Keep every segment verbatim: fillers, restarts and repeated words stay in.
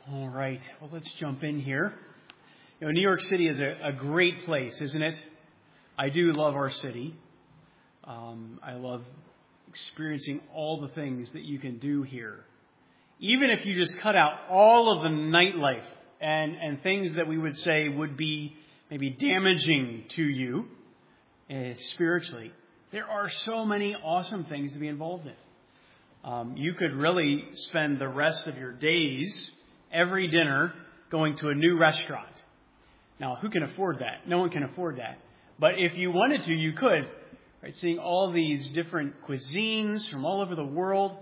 All right. Well, let's jump in here. You know, New York City is a, a great place, isn't it? I do love our city. Um, I love experiencing all the things that you can do here. Even if you just cut out all of the nightlife and, and things that we would say would be maybe damaging to you uh, spiritually, there are so many awesome things to be involved in. Um, you could really spend the rest of your days, every dinner, going to a new restaurant. Now, who can afford that? No one can afford that. But if you wanted to, you could. Right? Seeing all these different cuisines from all over the world.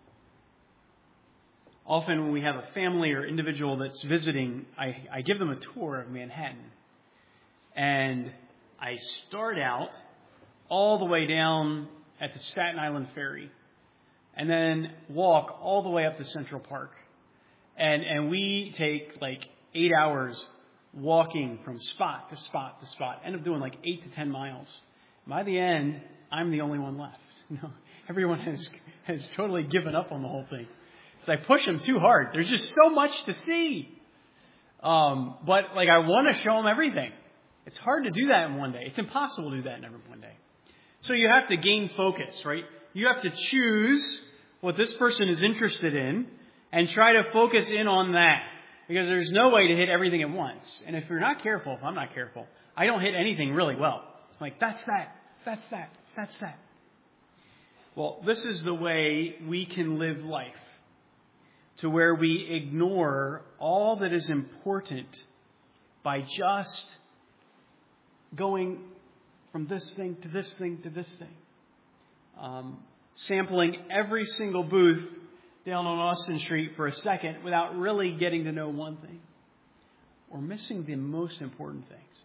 Often when we have a family or individual that's visiting, I, I give them a tour of Manhattan. And I start out all the way down at the Staten Island Ferry. And then walk all the way up to Central Park. And and we take like eight hours walking from spot to spot to spot. End up doing like eight to ten miles. By the end, I'm the only one left. You know, everyone has has totally given up on the whole thing. So I push them too hard. There's just so much to see. Um, but like I want to show them everything. It's hard to do that in one day. It's impossible to do that in one day. So you have to gain focus, right? You have to choose what this person is interested in and try to focus in on that. Because there's no way to hit everything at once. And if you're not careful, if I'm not careful, I don't hit anything really well. Like, that's that, that's that, that's that. Well, this is the way we can live life. To where we ignore all that is important by just going from this thing to this thing to this thing. Um, sampling every single booth down on Austin Street for a second without really getting to know one thing. Or missing the most important things.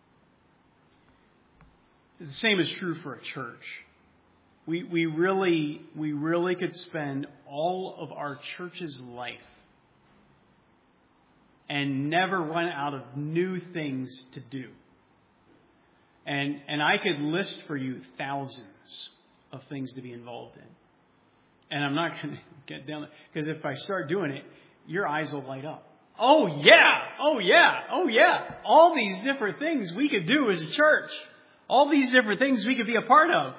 The same is true for a church. We we really we really could spend all of our church's life and never run out of new things to do. And and I could list for you thousands of things to be involved in. And I'm not going to get down there, because if I start doing it, your eyes will light up. Oh yeah, oh yeah, oh yeah. All these different things we could do as a church. All these different things we could be a part of.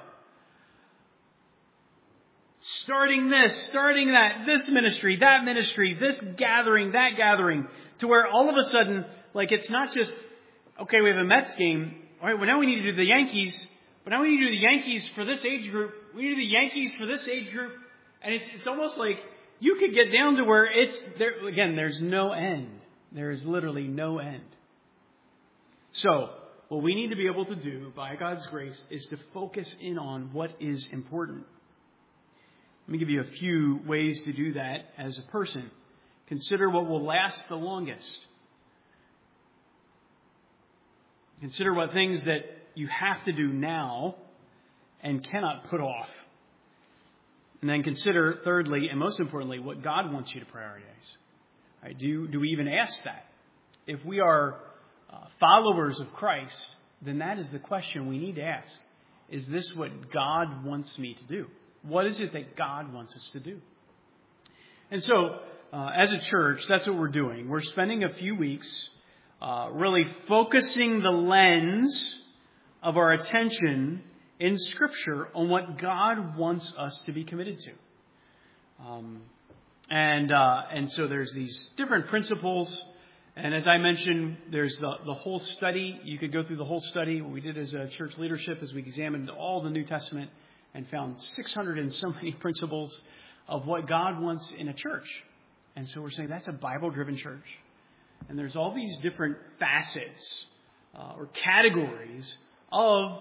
Starting this, starting that, this ministry, that ministry, this gathering, that gathering, to where all of a sudden, like it's not just, okay, we have a Mets game. All right, well now we need to do the Yankees. But now we need to do the Yankees for this age group. We need to do the Yankees for this age group. And it's it's almost like you could get down to where it's, there again, there's no end. There is literally no end. So, what we need to be able to do, by God's grace, is to focus in on what is important. Let me give you a few ways to do that as a person. Consider what will last the longest. Consider what things that you have to do now and cannot put off. And then consider, thirdly, and most importantly, what God wants you to prioritize. Right, do, do we even ask that? If we are uh, followers of Christ, then that is the question we need to ask. Is this what God wants me to do? What is it that God wants us to do? And so, uh, as a church, that's what we're doing. We're spending a few weeks uh, really focusing the lens of our attention in Scripture on what God wants us to be committed to. Um, and uh, and so there's these different principles. And as I mentioned, there's the, the whole study. You could go through the whole study. What we did as a church leadership is we examined all the New Testament and found six hundred and so many principles of what God wants in a church. And so we're saying that's a Bible-driven church. And there's all these different facets uh, or categories of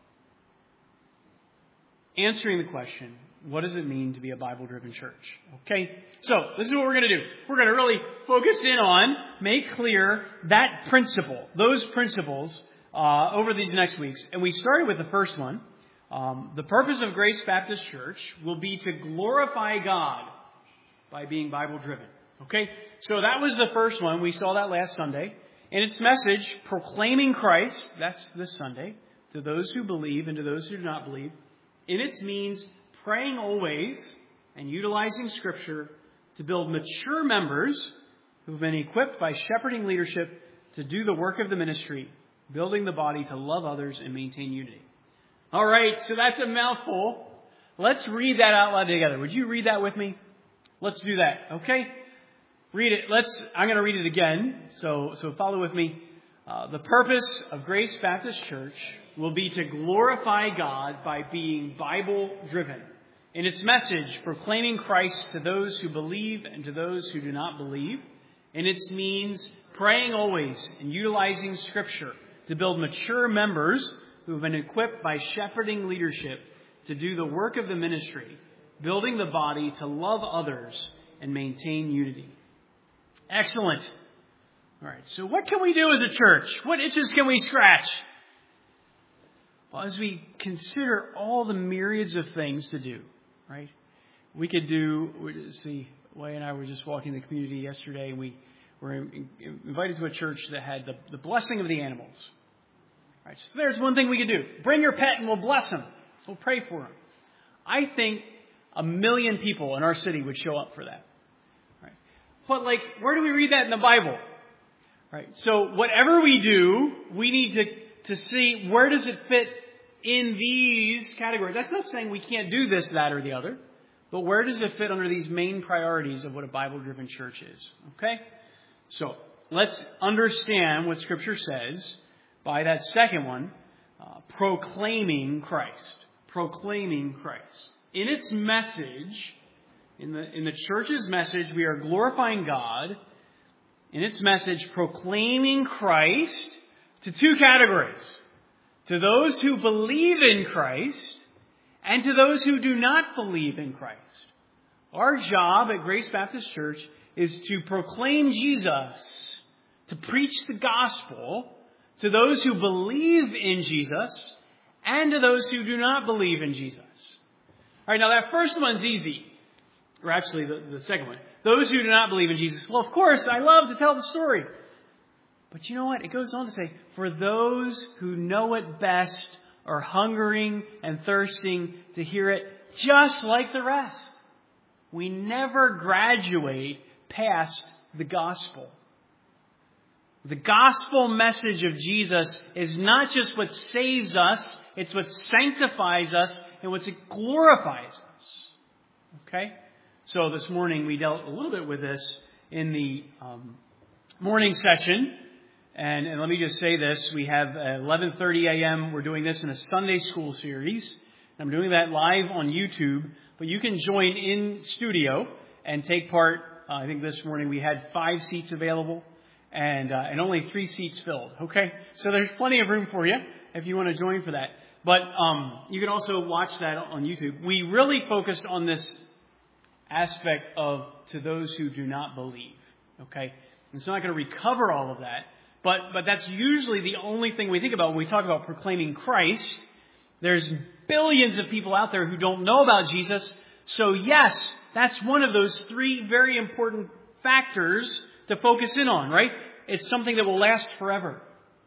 answering the question, what does it mean to be a Bible-driven church? Okay, so this is what we're going to do. We're going to really focus in on, make clear that principle, those principles uh, over these next weeks. And we started with the first one. Um, the purpose of Grace Baptist Church will be to glorify God by being Bible-driven. Okay, so that was the first one. We saw that last Sunday. And its message, proclaiming Christ, that's this Sunday, to those who believe and to those who do not believe. In its means, praying always and utilizing Scripture to build mature members who have been equipped by shepherding leadership to do the work of the ministry, building the body to love others and maintain unity. All right, so that's a mouthful. Let's read that out loud together. Would you read that with me? Let's do that, okay? Read it. Let's. I'm going to read it again, so so follow with me. Uh, the purpose of Grace Baptist Church will be to glorify God by being Bible-driven. In its message, proclaiming Christ to those who believe and to those who do not believe. In its means, praying always and utilizing Scripture to build mature members who have been equipped by shepherding leadership to do the work of the ministry, building the body to love others and maintain unity. Excellent. All right, so what can we do as a church? What itches can we scratch? Well, as we consider all the myriads of things to do, right? We could do, let's see, Way and I were just walking the community yesterday, and we were invited to a church that had the, the blessing of the animals. All right, so there's one thing we could do. Bring your pet and we'll bless them. We'll pray for them. I think a million people in our city would show up for that. Right? But like, where do we read that in the Bible? Right. So whatever we do, we need to, to see where does it fit in these categories. That's not saying we can't do this, that, or the other. But where does it fit under these main priorities of what a Bible-driven church is? Okay? So let's understand what Scripture says by that second one, uh, proclaiming Christ. Proclaiming Christ. In its message, in the, in the church's message, we are glorifying God. In its message, proclaiming Christ to two categories. To those who believe in Christ and to those who do not believe in Christ. Our job at Grace Baptist Church is to proclaim Jesus, to preach the gospel to those who believe in Jesus and to those who do not believe in Jesus. All right, now that first one's easy. Or actually, the, the second one. Those who do not believe in Jesus. Well, of course, I love to tell the story. But you know what? It goes on to say, for those who know it best are hungering and thirsting to hear it just like the rest. We never graduate past the gospel. The gospel message of Jesus is not just what saves us, it's what sanctifies us and what glorifies us. Okay? So this morning we dealt a little bit with this in the um, morning session. And, and let me just say this. We have eleven thirty a.m. We're doing this in a Sunday school series. I'm doing that live on YouTube. But you can join in studio and take part. Uh, I think this morning we had five seats available and uh, and only three seats filled. Okay? So there's plenty of room for you if you want to join for that. But um, you can also watch that on YouTube. We really focused on this aspect of to those who do not believe. Okay? And so I'm not going to recover all of that. But but that's usually the only thing we think about when we talk about proclaiming Christ. There's billions of people out there who don't know about Jesus. So yes, that's one of those three very important factors to focus in on, right? It's something that will last forever.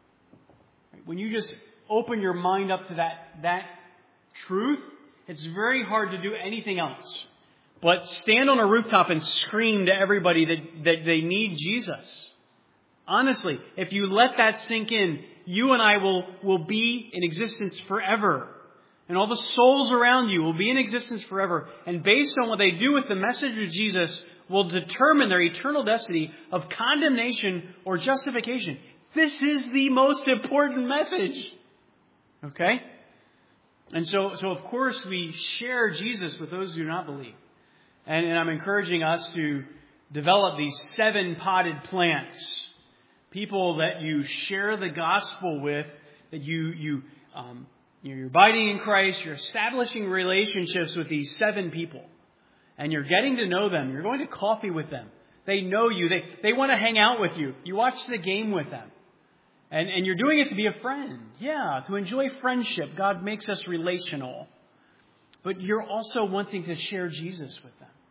When you just open your mind up to that, that truth, it's very hard to do anything else but stand on a rooftop and scream to everybody that, that they need Jesus. Honestly, if you let that sink in, you and I will, will be in existence forever. And all the souls around you will be in existence forever. And based on what they do with the message of Jesus will determine their eternal destiny of condemnation or justification. This is the most important message. Okay? And so, so of course, we share Jesus with those who do not believe. And, and I'm encouraging us to develop these seven potted plants. People that you share the gospel with, that you, you, um, you're abiding in Christ, you're establishing relationships with these seven people. And you're getting to know them. You're going to coffee with them. They know you. They, they want to hang out with you. You watch the game with them. And, and you're doing it to be a friend. Yeah, to enjoy friendship. God makes us relational. But you're also wanting to share Jesus with them.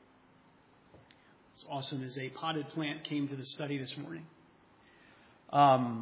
It's awesome as a potted plant came to the study this morning. Um,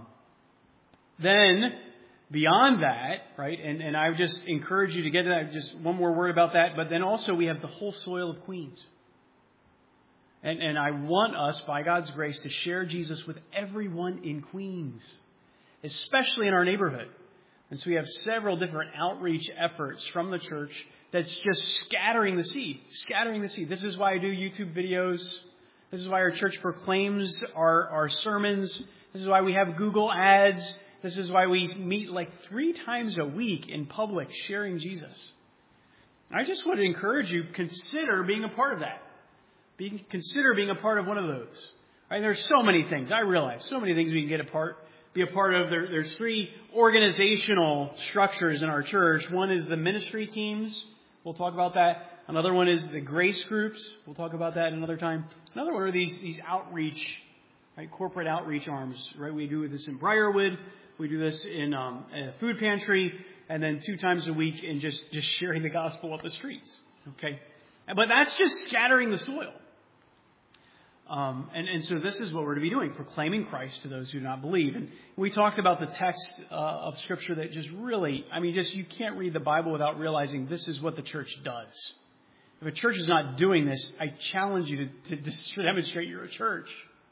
then, beyond that, right, and, and I would just encourage you to get to that, just one more word about that, but then also we have the whole soil of Queens. And, and I want us, by God's grace, to share Jesus with everyone in Queens, especially in our neighborhood. And so we have several different outreach efforts from the church that's just scattering the seed, scattering the seed. This is why I do YouTube videos. This is why our church proclaims our, our sermons. This is why we have Google ads. This is why we meet like three times a week in public sharing Jesus. I just want to encourage you, consider being a part of that. Be, consider being a part of one of those. Right? There's so many things. I realize so many things we can get a part, be a part of. There, there's three organizational structures in our church. One is the ministry teams. We'll talk about that. Another one is the grace groups. We'll talk about that another time. Another one are these these outreach, right? Corporate outreach arms. Right? We do this in Briarwood. We do this in um, a food pantry, and then two times a week in just just sharing the gospel up the streets. Okay, but that's just scattering the soil. Um, and, and so this is what we're to be doing, proclaiming Christ to those who do not believe. And we talked about the text uh, of Scripture that just really, I mean, just you can't read the Bible without realizing this is what the church does. If a church is not doing this, I challenge you to, to, to demonstrate you're a church.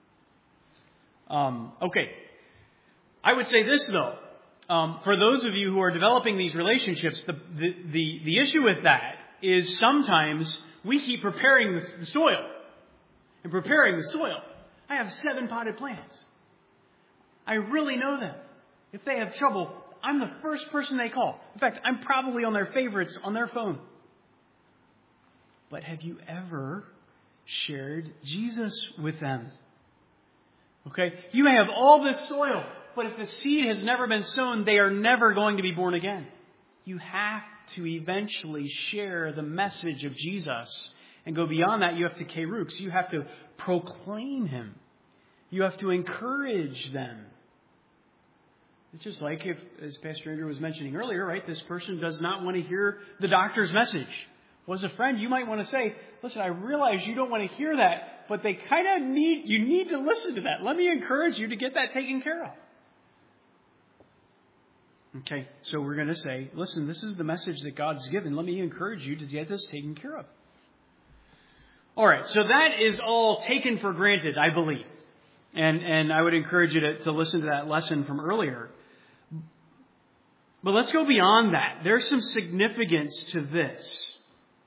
Um, okay. I would say this, though. Um, for those of you who are developing these relationships, the, the, the, the issue with that is sometimes we keep preparing the, the soil. And preparing the soil. I have seven potted plants. I really know them. If they have trouble, I'm the first person they call. In fact, I'm probably on their favorites on their phone. But have you ever shared Jesus with them? Okay? You may have all this soil, but if the seed has never been sown, they are never going to be born again. You have to eventually share the message of Jesus. And go beyond that, you have to kerux. You have to proclaim Him. You have to encourage them. It's just like if, as Pastor Andrew was mentioning earlier, right, this person does not want to hear the doctor's message. Well, as a friend, you might want to say, listen, I realize you don't want to hear that, but they kind of need, you need to listen to that. Let me encourage you to get that taken care of. Okay, so we're going to say, listen, this is the message that God's given. Let me encourage you to get this taken care of. All right, so that is all taken for granted, I believe. And and I would encourage you to, to listen to that lesson from earlier. But let's go beyond that. There's some significance to this.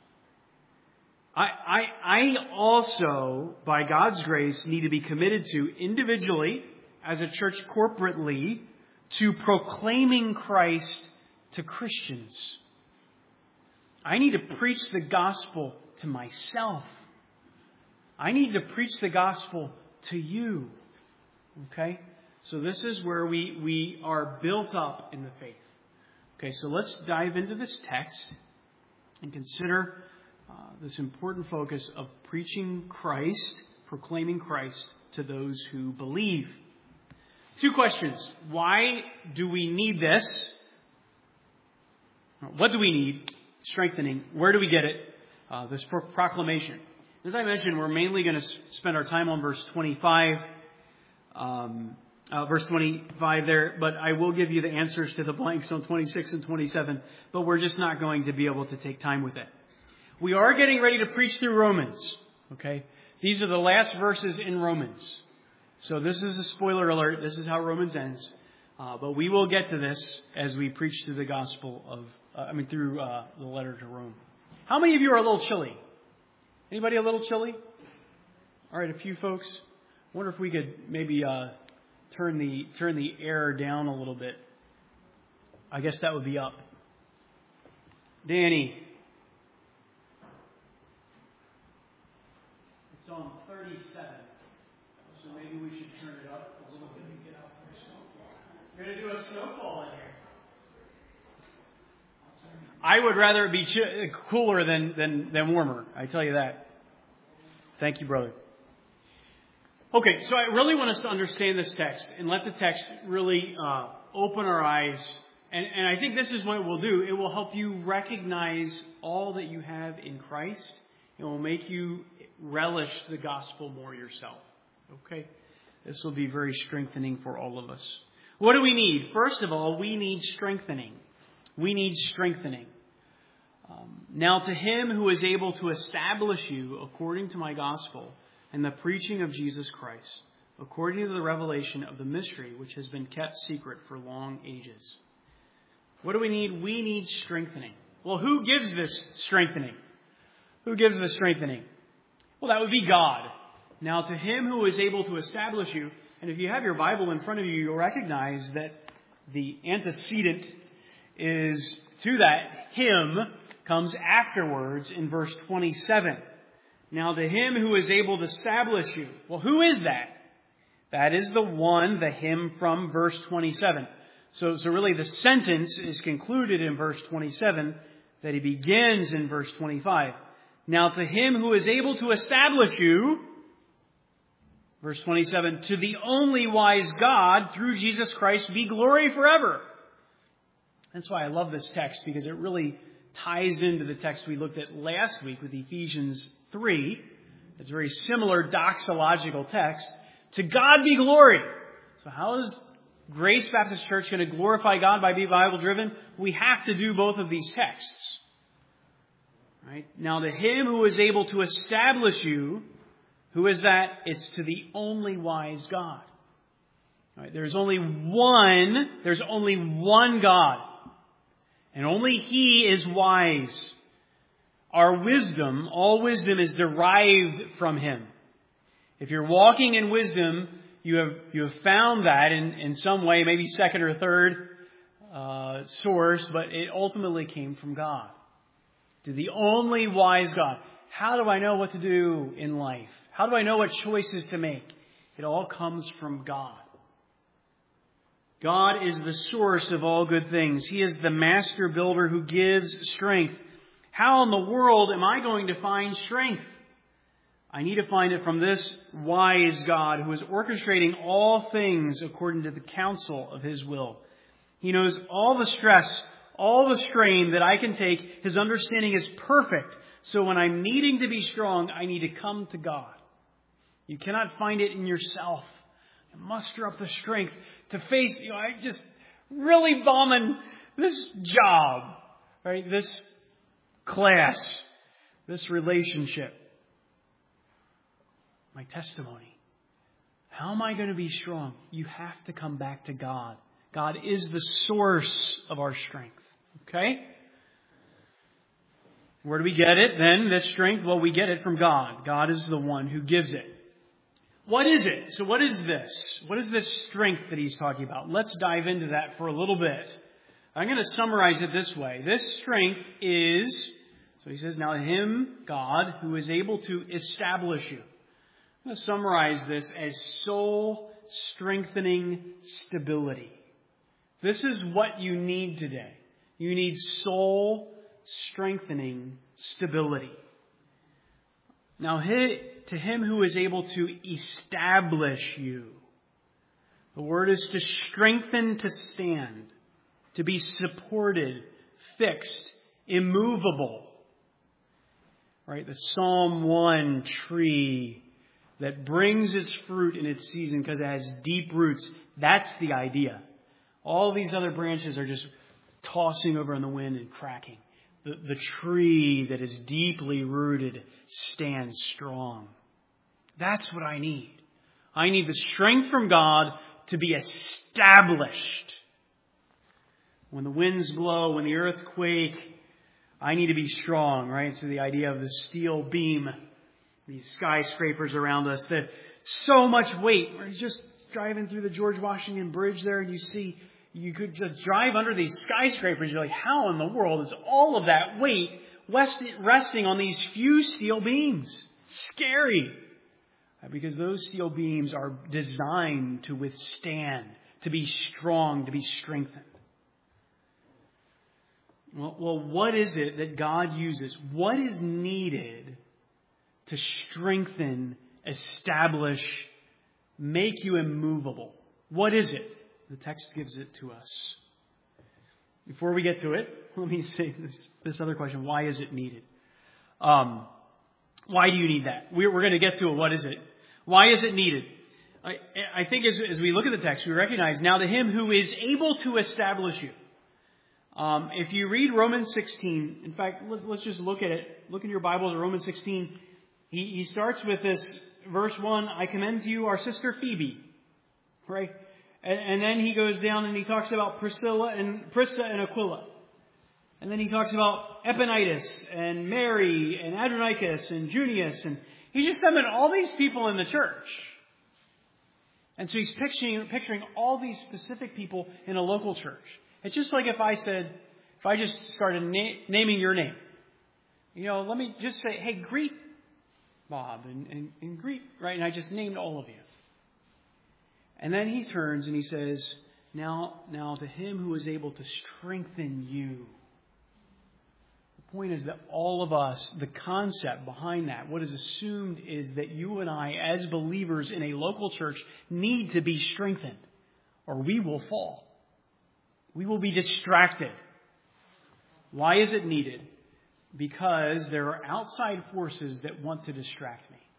I, I, I also, by God's grace, need to be committed to individually, as a church corporately, to proclaiming Christ to Christians. I need to preach the gospel to myself. I need to preach the gospel to you. Okay? So this is where we, we are built up in the faith. Okay, so let's dive into this text and consider uh, this important focus of preaching Christ, proclaiming Christ to those who believe. Two questions. Why do we need this? What do we need? Strengthening. Where do we get it? Uh, this pro- proclamation. As I mentioned, we're mainly going to spend our time on verse twenty-five, um, uh, verse twenty-five there, but I will give you the answers to the blanks on twenty-six and twenty-seven, but we're just not going to be able to take time with it. We are getting ready to preach through Romans, okay? These are the last verses in Romans. So this is a spoiler alert. This is how Romans ends. Uh, but we will get to this as we preach through the gospel of, uh, I mean, through uh, the letter to Rome. How many of you are a little chilly? Anybody a little chilly? All right, a few folks. I wonder if we could maybe uh, turn the turn the air down a little bit. I guess that would be up. Danny. It's on thirty-seven. So maybe we should turn it up a little bit and get out for a snowfall. We're going to do a snowfall in here. I would rather it be ch- cooler than, than, than warmer. I tell you that. Thank you, brother. Okay, so I really want us to understand this text and let the text really uh, open our eyes. And, and I think this is what it will do. It will help you recognize all that you have in Christ. It will make you relish the gospel more yourself. Okay? This will be very strengthening for all of us. What do we need? First of all, we need strengthening. We need strengthening. Um, now, to Him who is able to establish you according to my gospel, and the preaching of Jesus Christ, according to the revelation of the mystery which has been kept secret for long ages. What do we need? We need strengthening. Well, who gives this strengthening? Who gives the strengthening? Well, that would be God. Now, to him who is able to establish you, and if you have your Bible in front of you, you'll recognize that the antecedent is to that him comes afterwards in verse twenty-seven. Now, to him who is able to establish you. Well, who is that? That is the one, the him from verse twenty-seven. So, so really the sentence is concluded in verse twenty-seven, that he begins in verse twenty-five. Now, to him who is able to establish you, verse twenty-seven, to the only wise God, through Jesus Christ, be glory forever. That's why I love this text, because it really ties into the text we looked at last week with Ephesians three. It's a very similar doxological text. To God be glory. So how is Grace Baptist Church going to glorify God by being Bible driven? We have to do both of these texts. Right? Now, to him who is able to establish you, who is that? It's to the only wise God. Right? There's only one, there's only one God. And only He is wise. Our wisdom, all wisdom is derived from Him. If you're walking in wisdom, you have you have found that in, in some way, maybe second or third uh, source, but it ultimately came from God. To the only wise God. How do I know what to do in life? How do I know what choices to make? It all comes from God. God is the source of all good things. He is the master builder who gives strength. How in the world am I going to find strength? I need to find it from this wise God who is orchestrating all things according to the counsel of His will. He knows all the stress, all the strain that I can take. His understanding is perfect. So when I'm needing to be strong, I need to come to God. You cannot find it in yourself. You muster up the strength to face, you know, I just really bombing this job, right? This class, this relationship. My testimony. How am I going to be strong? You have to come back to God. God is the source of our strength. Okay? Where do we get it then, this strength? Well, we get it from God. God is the one who gives it. What is it? So what is this? What is this strength that he's talking about? Let's dive into that for a little bit. I'm going to summarize it this way. This strength is, so he says, now him, God, who is able to establish you. I'm going to summarize this as soul strengthening stability. This is what you need today. You need soul strengthening stability. Now, to him who is able to establish you. The word is to strengthen, to stand, to be supported, fixed, immovable. Right? The Psalm one tree that brings its fruit in its season because it has deep roots. That's the idea. All these other branches are just tossing over in the wind and cracking. The, the tree that is deeply rooted stands strong. That's what I need. I need the strength from God to be established. When the winds blow, when the earth quake, I need to be strong, right? So the idea of the steel beam, these skyscrapers around us, that so much weight. We're just driving through the George Washington Bridge there and you see, you could just drive under these skyscrapers. You're like, how in the world is all of that weight resting on these few steel beams? Scary. Because those steel beams are designed to withstand, to be strong, to be strengthened. Well, well, what is it that God uses? What is needed to strengthen, establish, make you immovable? What is it? The text gives it to us. Before we get to it, let me say this, this other question. Why is it needed? Um, why do you need that? We're, we're going to get to it. What is it? Why is it needed? I, I think as, as we look at the text, we recognize now to him who is able to establish you. Um, if you read Romans sixteen, in fact, let, let's just look at it. Look in your Bibles at Romans sixteen. He, he starts with this verse one, I commend to you our sister Phoebe. Right? And, and then he goes down and he talks about Priscilla and Prisca and Aquila. And then he talks about Epaenetus and Mary and Andronicus and Junius. And he just summoned all these people in the church. And so he's picturing, picturing all these specific people in a local church. It's just like if I said, if I just started na- naming your name. You know, let me just say, hey, greet Bob and, and, and greet, right? And I just named all of you. And then he turns and he says, now, now to him who is able to strengthen you. The point is that all of us, the concept behind that, what is assumed is that you and I, as believers in a local church, need to be strengthened, or we will fall. We will be distracted. Why is it needed? Because there are outside forces that want to distract me.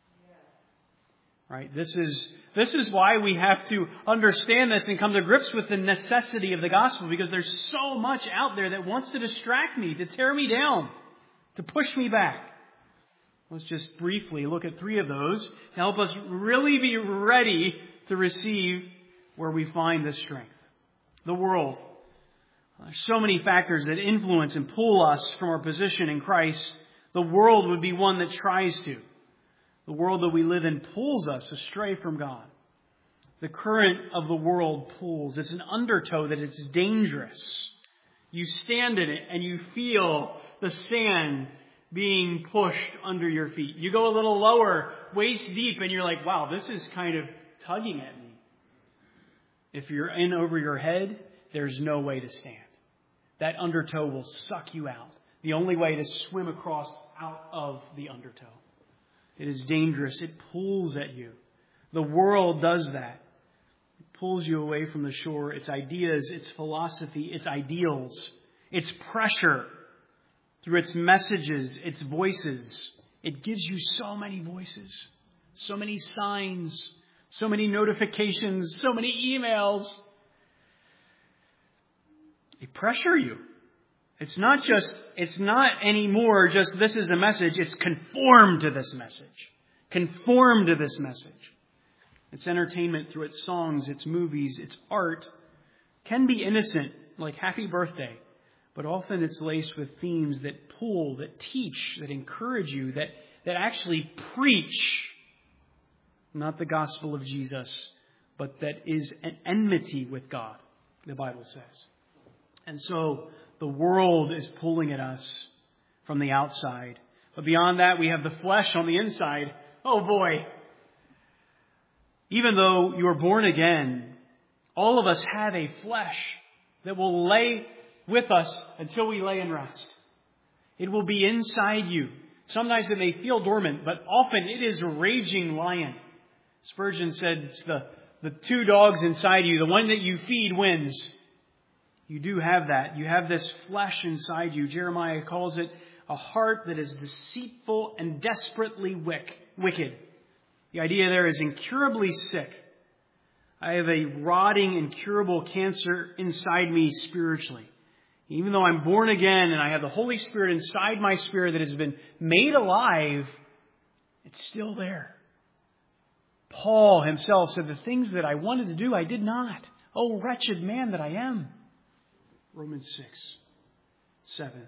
Right? This is, this is why we have to understand this and come to grips with the necessity of the gospel, because there's so much out there that wants to distract me, to tear me down, to push me back. Let's just briefly look at three of those to help us really be ready to receive where we find this strength. The world. There's so many factors that influence and pull us from our position in Christ. The world would be one that tries to. The world that we live in pulls us astray from God. The current of the world pulls. It's an undertow that it's dangerous. You stand in it and you feel the sand being pushed under your feet. You go a little lower, waist deep, and you're like, wow, this is kind of tugging at me. If you're in over your head, there's no way to stand. That undertow will suck you out. The only way to swim across out of the undertow. It is dangerous. It pulls at you. The world does that. It pulls you away from the shore. Its ideas, its philosophy, its ideals, its pressure through its messages, its voices. It gives you so many voices, so many signs, so many notifications, so many emails. They pressure you. It's not just, it's not anymore just this is a message. It's conformed to this message. Conformed to this message. Its entertainment through its songs, its movies, its art can be innocent, like Happy Birthday. But often it's laced with themes that pull, that teach, that encourage you, that, that actually preach not the gospel of Jesus, but that is an enmity with God, the Bible says. And so the world is pulling at us from the outside. But beyond that, we have the flesh on the inside. Oh boy. Even though you are born again, all of us have a flesh that will lay with us until we lay in rest. It will be inside you. Sometimes it may feel dormant, but often it is a raging lion. Spurgeon said it's the, the two dogs inside you. The one that you feed wins. You do have that. You have this flesh inside you. Jeremiah calls it a heart that is deceitful and desperately wicked. The idea there is incurably sick. I have a rotting, incurable cancer inside me spiritually. Even though I'm born again and I have the Holy Spirit inside my spirit that has been made alive, it's still there. Paul himself said, the things that I wanted to do, I did not. Oh, wretched man that I am. Romans six, seven.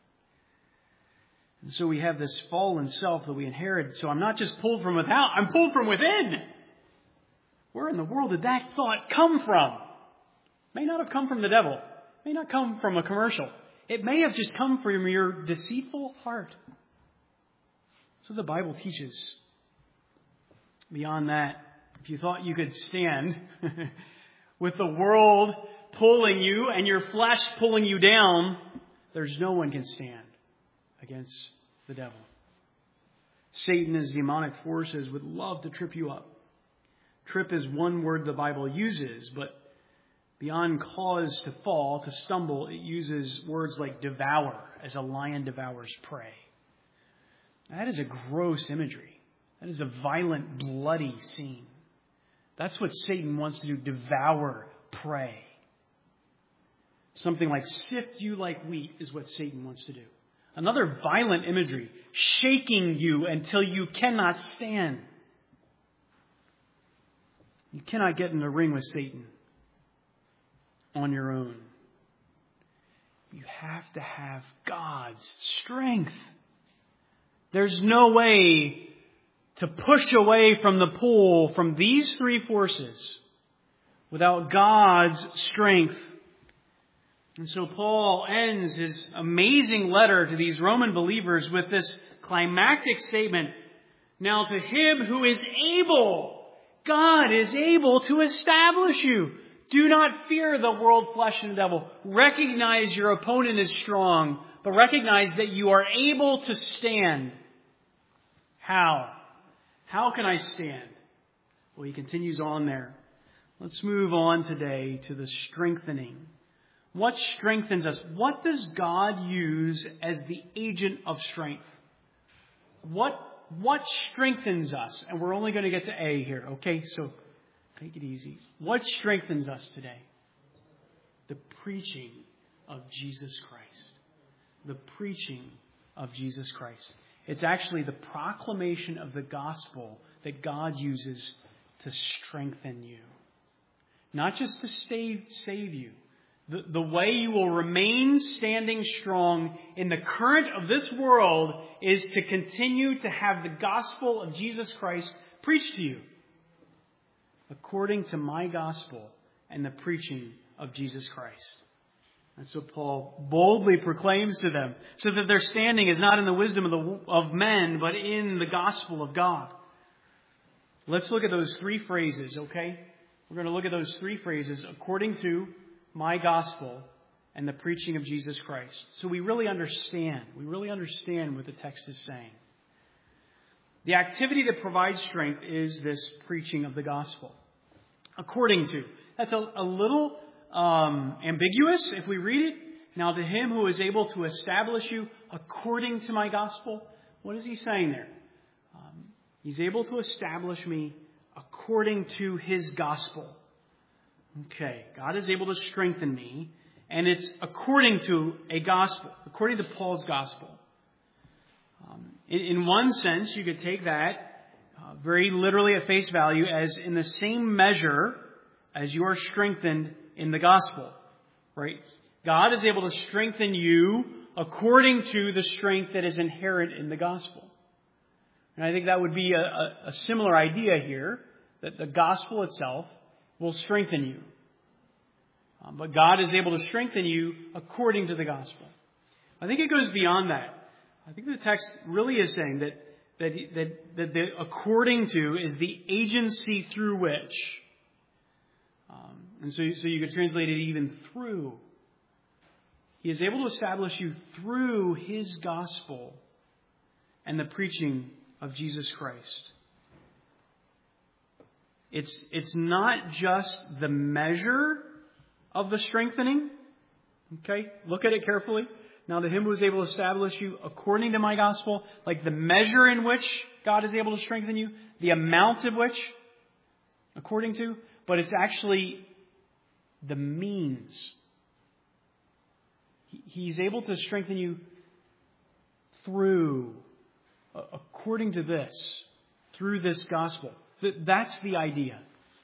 And so we have this fallen self that we inherit. So I'm not just pulled from without, I'm pulled from within. Where in the world did that thought come from? May not have come from the devil. May not come from a commercial. It may have just come from your deceitful heart. So the Bible teaches. Beyond that, if you thought you could stand with the world pulling you and your flesh pulling you down, there's no one can stand against the devil. Satan, his demonic forces, would love to trip you up. Trip is one word the Bible uses, but beyond cause to fall, to stumble, it uses words like devour, as a lion devours prey. That is a gross imagery. That is a violent, bloody scene. That's what Satan wants to do, devour prey. Something like sift you like wheat is what Satan wants to do. Another violent imagery, shaking you until you cannot stand. You cannot get in the ring with Satan on your own. You have to have God's strength. There's no way to push away from the pull from these three forces without God's strength. And so Paul ends his amazing letter to these Roman believers with this climactic statement. Now to him who is able, God is able to establish you. Do not fear the world, flesh, and the devil. Recognize your opponent is strong, but recognize that you are able to stand. How? How can I stand? Well, he continues on there. Let's move on today to the strengthening. What strengthens us? What does God use as the agent of strength? What, what strengthens us? And we're only going to get to A here, okay? So take it easy. What strengthens us today? The preaching of Jesus Christ. The preaching of Jesus Christ. It's actually the proclamation of the gospel that God uses to strengthen you. Not just to save, save you. The, the way you will remain standing strong in the current of this world is to continue to have the gospel of Jesus Christ preached to you. According to my gospel and the preaching of Jesus Christ. That's what Paul boldly proclaims to them. So that their standing is not in the wisdom of, the, of men, but in the gospel of God. Let's look at those three phrases, okay? We're going to look at those three phrases. According to my gospel and the preaching of Jesus Christ. So we really understand. We really understand what the text is saying. The activity that provides strength is this preaching of the gospel. According to. That's a, a little um, ambiguous if we read it. Now to him who is able to establish you according to my gospel. What is he saying there? Um, he's able to establish me according to his gospel. Okay, God is able to strengthen me, and it's according to a gospel, according to Paul's gospel. Um, in, in one sense, you could take that uh, very literally at face value as in the same measure as you are strengthened in the gospel, right? God is able to strengthen you according to the strength that is inherent in the gospel. And I think that would be a, a, a similar idea here, that the gospel itself will strengthen you. Um, but God is able to strengthen you according to the gospel. I think it goes beyond that. I think the text really is saying that that that, that the according to is the agency through which. Um, and so, so you could translate it even through. He is able to establish you through his gospel and the preaching of Jesus Christ. It's, it's not just the measure of the strengthening. Okay? Look at it carefully. Now to him who is able to establish you according to my gospel, like the measure in which God is able to strengthen you, the amount of which, according to, but it's actually the means. He's able to strengthen you through, according to this, through this gospel. That's the idea.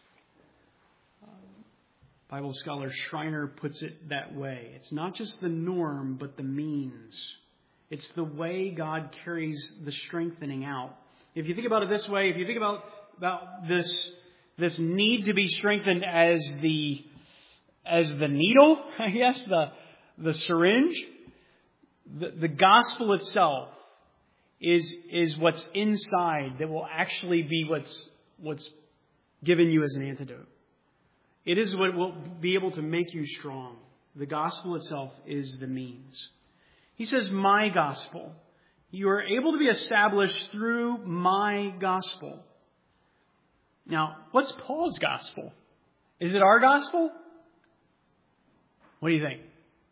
Bible scholar Schreiner puts it that way. It's not just the norm, but the means. It's the way God carries the strengthening out. If you think about it this way, if you think about, about this, this need to be strengthened as the, as the needle, I guess, the, the syringe, the, the gospel itself is, is what's inside that will actually be what's, what's given you as an antidote. It is what will be able to make you strong. The gospel itself is the means. He says, my gospel. You are able to be established through my gospel. Now, what's Paul's gospel? Is it our gospel? What do you think?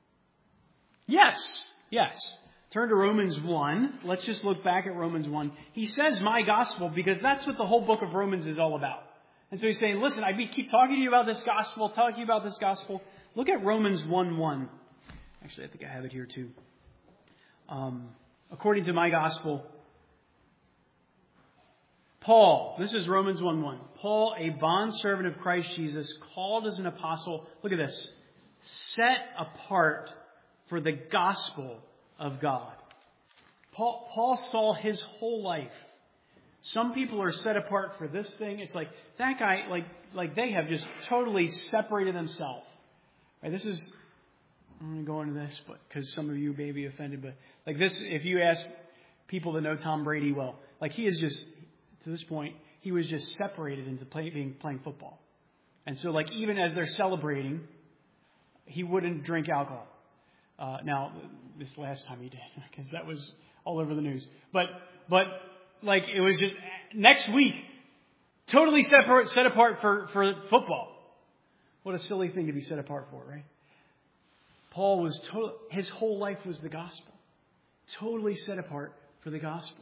Yes. Yes. Turn to Romans one. Let's just look back at Romans one. He says my gospel because that's what the whole book of Romans is all about. And so he's saying, listen, I keep talking to you about this gospel, talking to you about this gospel. Look at Romans one one. Actually, I think I have it here too. Um, according to my gospel, Paul, this is Romans one one. Paul, a bondservant of Christ Jesus, called as an apostle, look at this, set apart for the gospel of God. Paul, Paul saw his whole life. Some people are set apart for this thing. It's like, that guy, like, like they have just totally separated themselves. Right, this is, I'm going to go into this, but because some of you may be offended, but like this, if you ask people that know Tom Brady well, like he is just, to this point, he was just separated into play, being, playing football. And so like even as they're celebrating, he wouldn't drink alcohol. Uh, now, this last time he did, because that was all over the news. But, but like it was just next week, totally separate, set apart for, for football. What a silly thing to be set apart for, right? Paul was, to- his whole life was the gospel. Totally set apart for the gospel.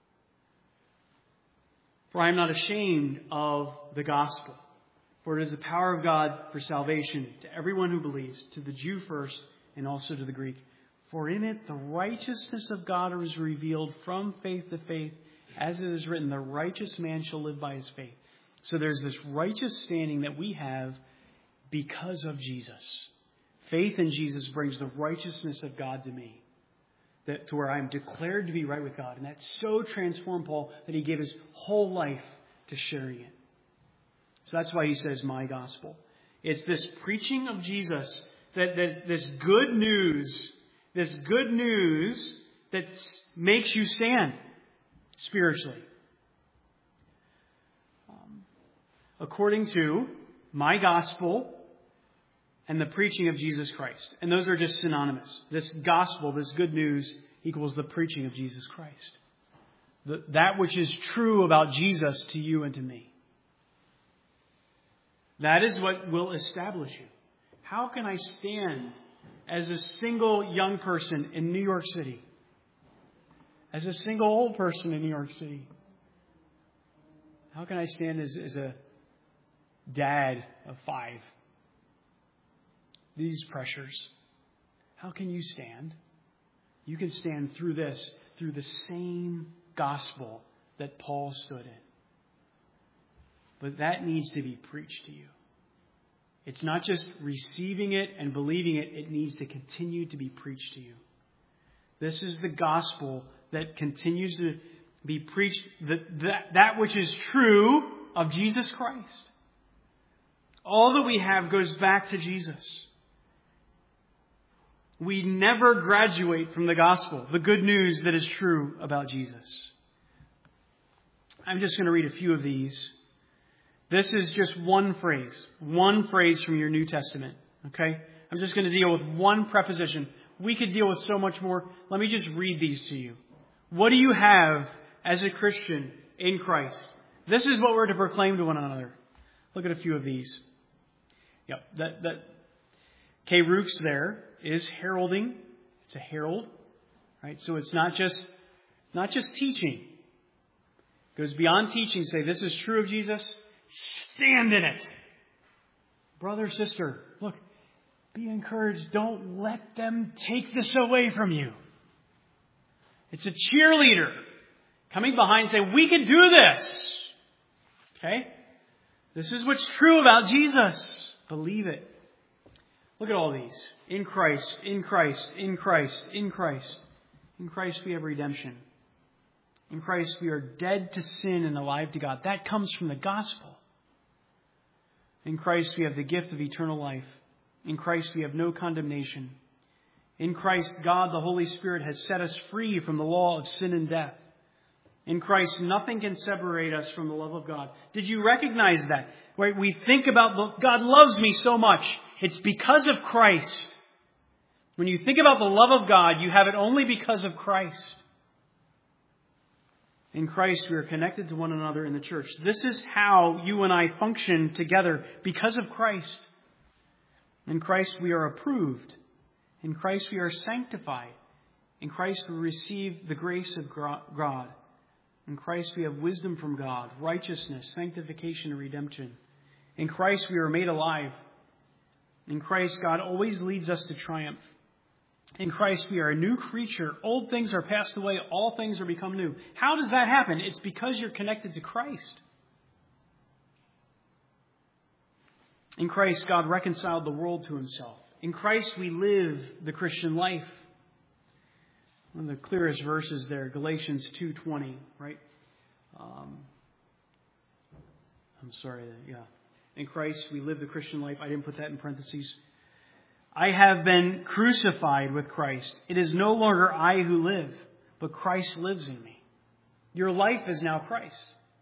For I am not ashamed of the gospel. For it is the power of God for salvation to everyone who believes, to the Jew first and also to the Greek. For in it the righteousness of God is revealed from faith to faith, as it is written, the righteous man shall live by his faith. So there's this righteous standing that we have because of Jesus. Faith in Jesus brings the righteousness of God to me, that to where I am declared to be right with God. And that so transformed Paul that he gave his whole life to sharing it. So that's why he says, my gospel. It's this preaching of Jesus, that, that this good news, this good news that makes you stand spiritually. Um, according to my gospel and the preaching of Jesus Christ. And those are just synonymous. This gospel, this good news, equals the preaching of Jesus Christ. The, that which is true about Jesus to you and to me. That is what will establish you. How can I stand as a single young person in New York City? As a single old person in New York City? How can I stand as, as a dad of five? These pressures. How can you stand? You can stand through this, through the same gospel that Paul stood in. But that needs to be preached to you. It's not just receiving it and believing it. It needs to continue to be preached to you. This is the gospel that continues to be preached. That, that, that which is true of Jesus Christ. All that we have goes back to Jesus. We never graduate from the gospel, the good news that is true about Jesus. I'm just going to read a few of these. This is just one phrase, one phrase from your New Testament. Okay? I'm just going to deal with one preposition. We could deal with so much more. Let me just read these to you. What do you have as a Christian in Christ? This is what we're to proclaim to one another. Look at a few of these. Yep, that that K. Rooks there is heralding. It's a herald, right? So it's not just not just teaching. It goes beyond teaching. Say this is true of Jesus. Stand in it, brother, sister. Look, be encouraged. Don't let them take this away from you. It's a cheerleader coming behind, saying we can do this. Okay, this is what's true about Jesus. Believe it. Look at all these. In Christ, in Christ, in Christ, in Christ. In Christ we have redemption. In Christ we are dead to sin and alive to God. That comes from the gospel. In Christ we have the gift of eternal life. In Christ we have no condemnation. In Christ God the Holy Spirit has set us free from the law of sin and death. In Christ nothing can separate us from the love of God. Did you recognize that? Right? We think about God loves me so much. It's because of Christ. When you think about the love of God, you have it only because of Christ. In Christ, we are connected to one another in the church. This is how you and I function together because of Christ. In Christ, we are approved. In Christ, we are sanctified. In Christ, we receive the grace of God. In Christ, we have wisdom from God, righteousness, sanctification, and redemption. In Christ, we are made alive. In Christ, God always leads us to triumph. In Christ we are a new creature. Old things are passed away. All things are become new. How does that happen? It's because you're connected to Christ. In Christ, God reconciled the world to himself. In Christ we live the Christian life. One of the clearest verses there, Galatians two twenty, right? Um, I'm sorry, yeah. In Christ we live the Christian life. I didn't put that in parentheses. I have been crucified with Christ. It is no longer I who live, but Christ lives in me. Your life is now Christ.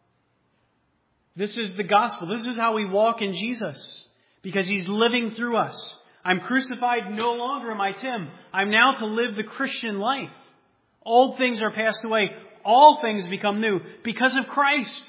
This is the gospel. This is how we walk in Jesus, because he's living through us. I'm crucified. No longer am I Tim. I'm now to live the Christian life. Old things are passed away. All things become new because of Christ.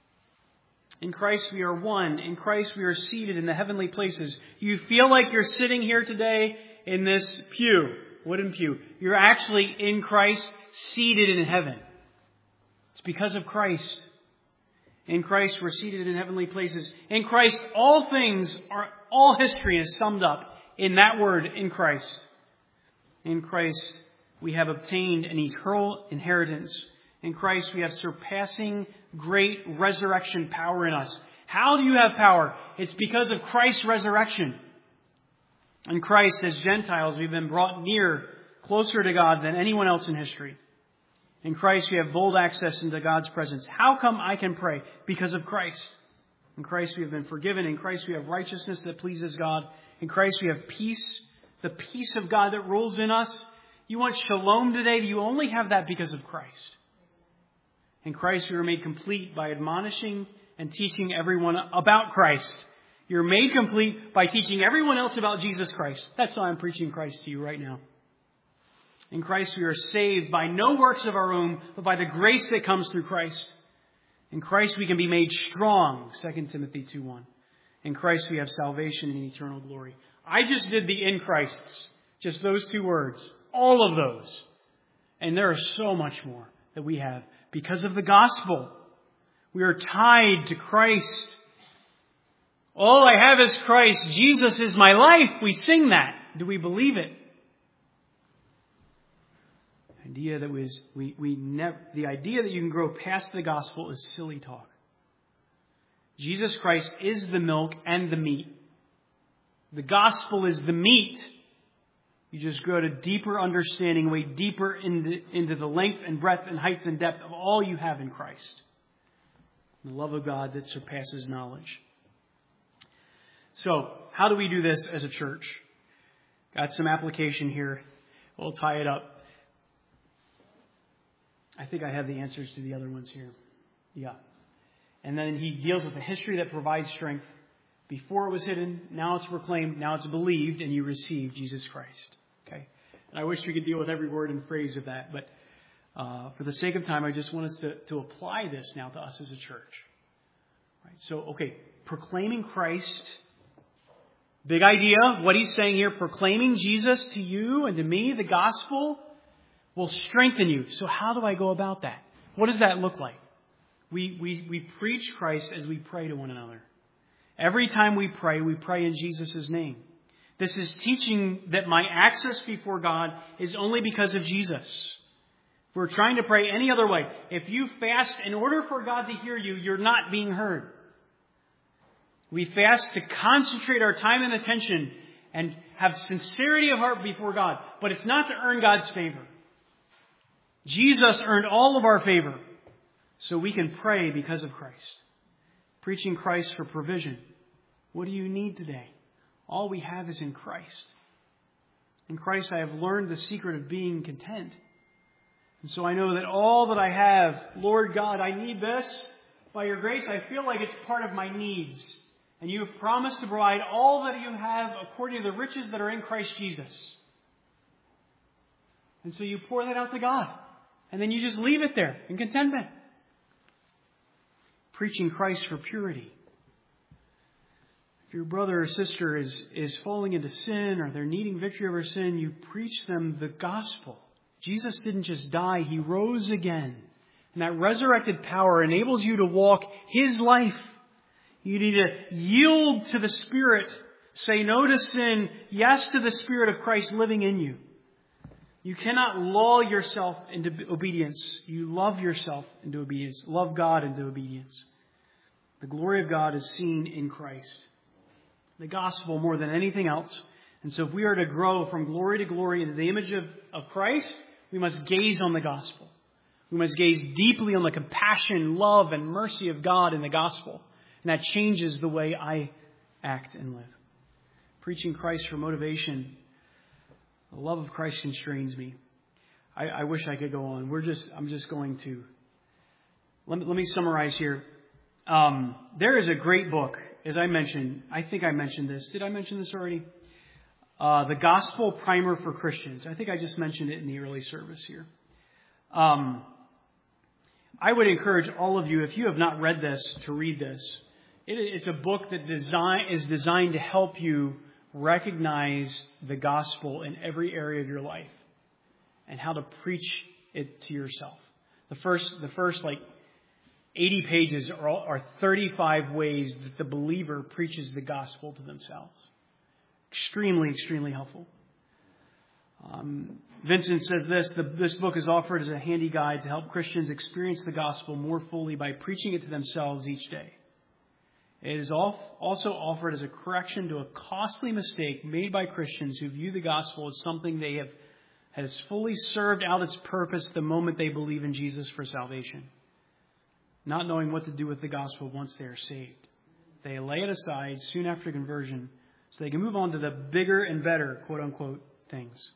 In Christ we are one. In Christ we are seated in the heavenly places. You feel like you're sitting here today in this pew, wooden pew. You're actually in Christ, seated in heaven. It's because of Christ. In Christ we're seated in heavenly places. In Christ all things are, all history is summed up in that word, in Christ. In Christ we have obtained an eternal inheritance. In Christ we have surpassing great resurrection power in us. How do you have power? It's because of Christ's resurrection. In Christ, as Gentiles, we've been brought near, closer to God than anyone else in history. In Christ we have bold access into God's presence. How come I can pray? Because of Christ. In Christ we have been forgiven. In Christ we have righteousness that pleases God. In Christ we have peace, the peace of God that rules in us. You want shalom today? You only have that because of Christ. In Christ we are made complete by admonishing and teaching everyone about Christ. You're made complete by teaching everyone else about Jesus Christ. That's why I'm preaching Christ to you right now. In Christ we are saved by no works of our own, but by the grace that comes through Christ. In Christ we can be made strong, Second Timothy two one. In Christ we have salvation and eternal glory. I just did the in Christs, just those two words, all of those. And there is so much more that we have. Because of the gospel, we are tied to Christ. All I have is Christ. Jesus is my life. We sing that. Do we believe it? The idea that was we we never the idea that you can grow past the gospel is silly talk. Jesus Christ is the milk and the meat. The gospel is the meat. You just grow to deeper understanding, way deeper into, into the length and breadth and height and depth of all you have in Christ. The love of God that surpasses knowledge. So, how do we do this as a church? Got some application here. We'll tie it up. I think I have the answers to the other ones here. Yeah. And then he deals with the history that provides strength. Before it was hidden, now it's proclaimed, now it's believed, and you receive Jesus Christ. Okay? And I wish we could deal with every word and phrase of that, but uh, for the sake of time, I just want us to, to apply this now to us as a church. Right? So, okay, proclaiming Christ, big idea, what he's saying here, proclaiming Jesus to you and to me, the gospel, will strengthen you. So how do I go about that? What does that look like? We, we, we preach Christ as we pray to one another. Every time we pray, we pray in Jesus' name. This is teaching that my access before God is only because of Jesus. If we're trying to pray any other way, if you fast in order for God to hear you, you're not being heard. We fast to concentrate our time and attention and have sincerity of heart before God. But it's not to earn God's favor. Jesus earned all of our favor. So we can pray because of Christ. Preaching Christ for provision. What do you need today? All we have is in Christ. In Christ I have learned the secret of being content. And so I know that all that I have, Lord God, I need this. By your grace, I feel like it's part of my needs. And you have promised to provide all that you have according to the riches that are in Christ Jesus. And so you pour that out to God. And then you just leave it there in contentment. Preaching Christ for purity. If your brother or sister is, is falling into sin or they're needing victory over sin, you preach them the gospel. Jesus didn't just die, He rose again. And that resurrected power enables you to walk His life. You need to yield to the Spirit. Say no to sin. Yes to the Spirit of Christ living in you. You cannot lull yourself into obedience. You love yourself into obedience. Love God into obedience. The glory of God is seen in Christ. The gospel more than anything else. And so if we are to grow from glory to glory into the image of, of Christ, we must gaze on the gospel. We must gaze deeply on the compassion, love, and mercy of God in the gospel. And that changes the way I act and live. Preaching Christ for motivation. The love of Christ constrains me. I, I wish I could go on. We're just, I'm just going to. Let me, let me summarize here. Um, there is a great book, as I mentioned. I think I mentioned this. Did I mention this already? Uh, the Gospel Primer for Christians. I think I just mentioned it in the early service here. Um, I would encourage all of you, if you have not read this, to read this. It, it's a book that design, is designed to help you recognize the gospel in every area of your life and how to preach it to yourself. The first, the first like eighty pages are, all, are thirty-five ways that the believer preaches the gospel to themselves. Extremely, extremely helpful. Um, Vincent says this, the, this book is offered as a handy guide to help Christians experience the gospel more fully by preaching it to themselves each day. It is also offered as a correction to a costly mistake made by Christians who view the gospel as something they have has fully served out its purpose the moment they believe in Jesus for salvation, not knowing what to do with the gospel once they are saved. They lay it aside soon after conversion so they can move on to the bigger and better, quote-unquote, things.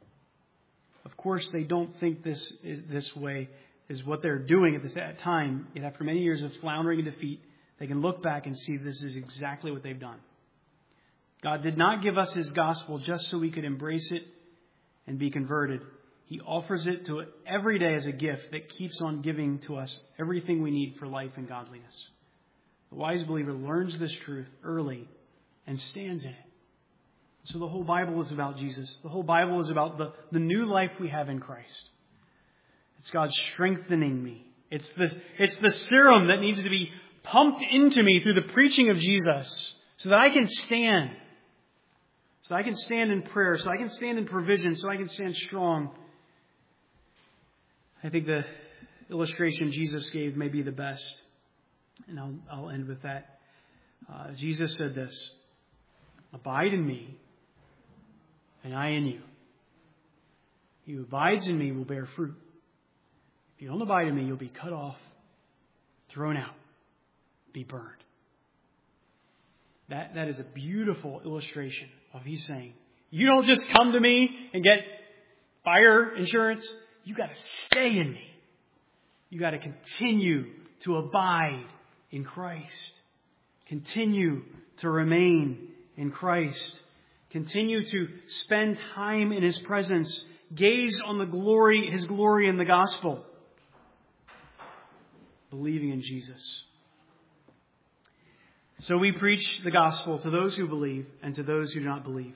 Of course, they don't think this is, this way is what they're doing at this time. Yet after many years of floundering and defeat, they can look back and see this is exactly what they've done. God did not give us His gospel just so we could embrace it and be converted. He offers it to every day as a gift that keeps on giving to us everything we need for life and godliness. The wise believer learns this truth early and stands in it. So the whole Bible is about Jesus. The whole Bible is about the, the new life we have in Christ. It's God strengthening me. It's the, it's the serum that needs to be pumped into me through the preaching of Jesus so that I can stand. So I can stand in prayer. So I can stand in provision. So I can stand strong. I think the illustration Jesus gave may be the best. And I'll, I'll end with that. Uh, Jesus said this, "Abide in me, and I in you. He who abides in me will bear fruit. If you don't abide in me, you'll be cut off, thrown out, be burned." That, that is a beautiful illustration of He's saying, you don't just come to me and get fire insurance. You got to stay in me. You got to continue to abide in Christ. Continue to remain in Christ. Continue to spend time in His presence. Gaze on the glory, His glory in the gospel. Believing in Jesus. So we preach the gospel to those who believe and to those who do not believe.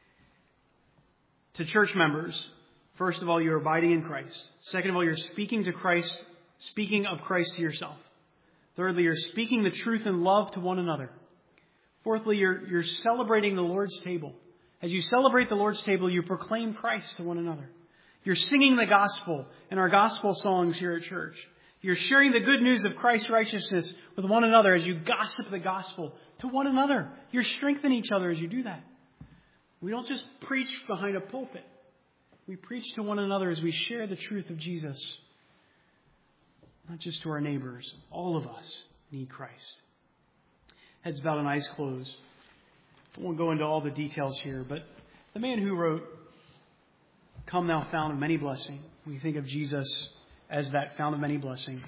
To church members, first of all, you're abiding in Christ. Second of all, you're speaking to Christ, speaking of Christ to yourself. Thirdly, you're speaking the truth in love to one another. Fourthly, you're, you're celebrating the Lord's table. As you celebrate the Lord's table, you proclaim Christ to one another. You're singing the gospel in our gospel songs here at church. You're sharing the good news of Christ's righteousness with one another as you gossip the gospel to one another. You're strengthening each other as you do that. We don't just preach behind a pulpit. We preach to one another as we share the truth of Jesus. Not just to our neighbors. All of us need Christ. Heads bowed and eyes closed. I won't go into all the details here, but the man who wrote, "Come thou fount of many blessing," we think of Jesus as that fount of many blessing.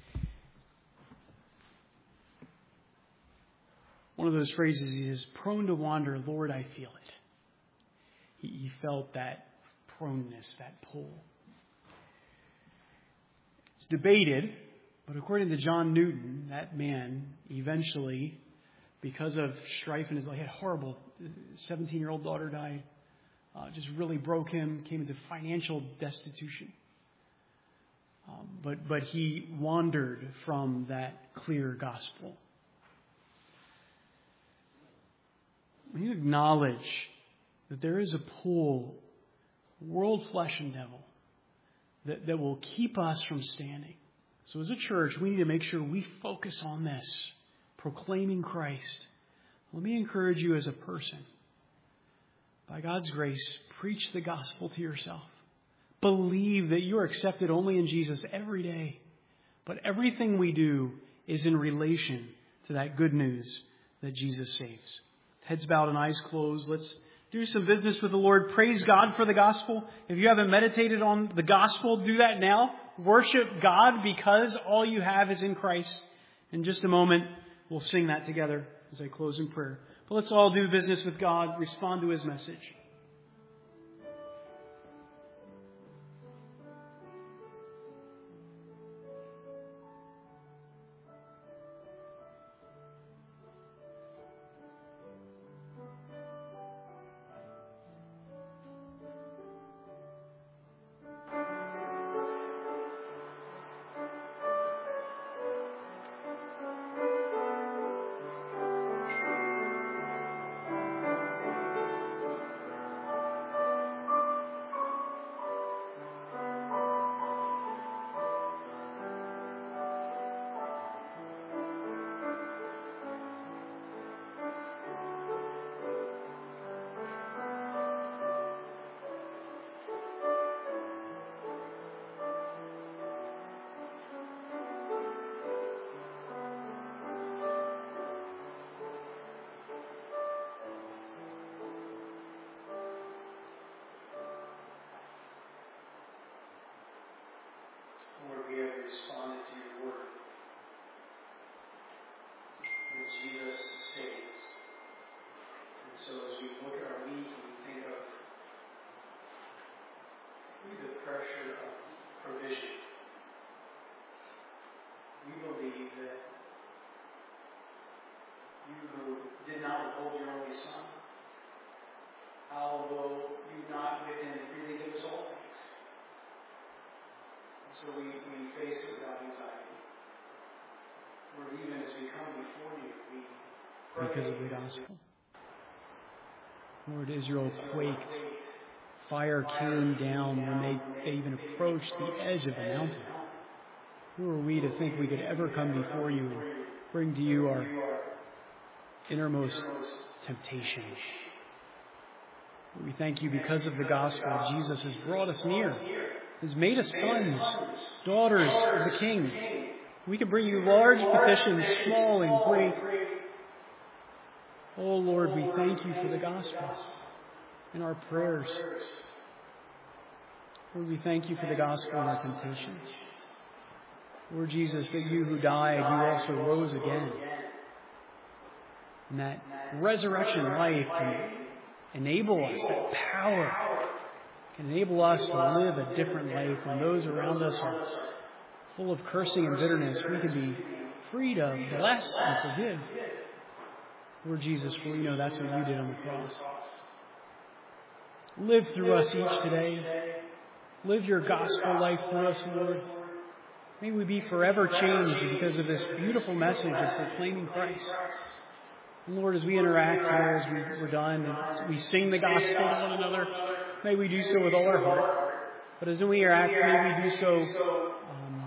One of those phrases is, "Prone to wander, Lord, I feel it." He, he felt that proneness, that pull. It's debated, but according to John Newton, that man eventually, because of strife in his life, he had horrible, seventeen-year-old daughter died. Uh, just really broke him, came into financial destitution. Um, but but he wandered from that clear gospel. When you acknowledge that there is a pull world, flesh, and devil that, that will keep us from standing. So as a church, we need to make sure we focus on this, proclaiming Christ. Let me encourage you as a person. By God's grace, preach the gospel to yourself. Believe that you are accepted only in Jesus every day. But everything we do is in relation to that good news that Jesus saves. Heads bowed and eyes closed. Let's do some business with the Lord. Praise God for the gospel. If you haven't meditated on the gospel, do that now. Worship God because all you have is in Christ. In just a moment, we'll sing that together as I close in prayer. But let's all do business with God. Respond to His message. Lord, we have responded to your word that Jesus saves. And so as we look at our week and we think of the pressure of provision, we believe that you who did not withhold your only Son, how will you not with him freely give us all things? So we, we face it without anxiety. Lord, even as we come before you, we pray because of the gospel. Lord, Israel quaked. Fire came down when they, they even approached the edge of the mountain. Who are we to think we could ever come before you and bring to you our innermost temptation? We thank you because of the gospel. Jesus has brought us near. Has made us sons, daughters of the King. We can bring you large petitions, small and great. Oh Lord, we thank you for the gospel and our prayers. Lord, we thank you for the gospel and our temptations. Lord Jesus, that you who died, you also rose again. And that resurrection life can enable us, that power can enable us to live a different life when those around us are full of cursing and bitterness. We can be free to bless and forgive. Lord Jesus, for we know that's what you did on the cross. Live through us each today. Live your gospel life through us, Lord. May we be forever changed because of this beautiful message of proclaiming Christ. And Lord, as we interact here, as we, we're done, and as we sing the gospel to one another, may we do so with all our heart. But as we interact, may we do so um,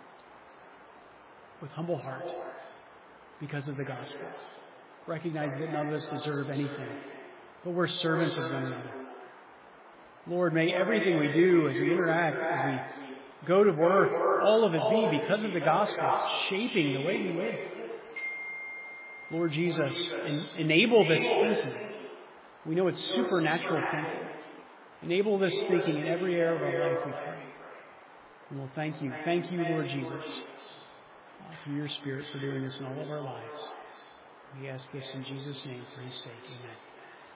with humble heart because of the gospel. Recognize that none of us deserve anything, but we're servants of one another. Lord, may everything we do as we interact, as we go to work, all of it be because of the gospel, shaping the way we live. Lord Jesus, en- enable this thinking. We know it's supernatural thinking. Enable this thinking in every area of our life, we pray. And we'll thank you. Thank you, Lord Jesus, uh, through your Spirit for doing this in all of our lives. We ask this in Jesus' name for his sake. Amen.